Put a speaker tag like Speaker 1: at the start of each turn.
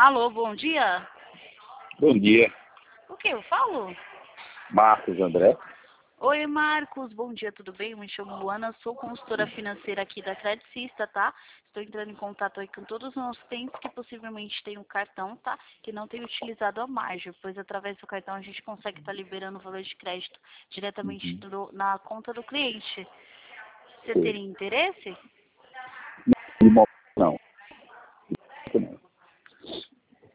Speaker 1: Alô, bom dia.
Speaker 2: Bom dia,
Speaker 1: O que eu falo?
Speaker 2: Marcos André.
Speaker 1: Oi, Marcos. Bom dia, tudo bem? Eu me chamo Luana, sou consultora financeira aqui da Credicista, tá? Estou entrando em contato aí com todos os nossos clientes que possivelmente têm um cartão, tá? Que não tem utilizado a margem, pois através do cartão a gente consegue estar liberando o valor de crédito diretamente na conta do cliente. Você
Speaker 2: Sei.
Speaker 1: teria interesse?
Speaker 2: De momento, não.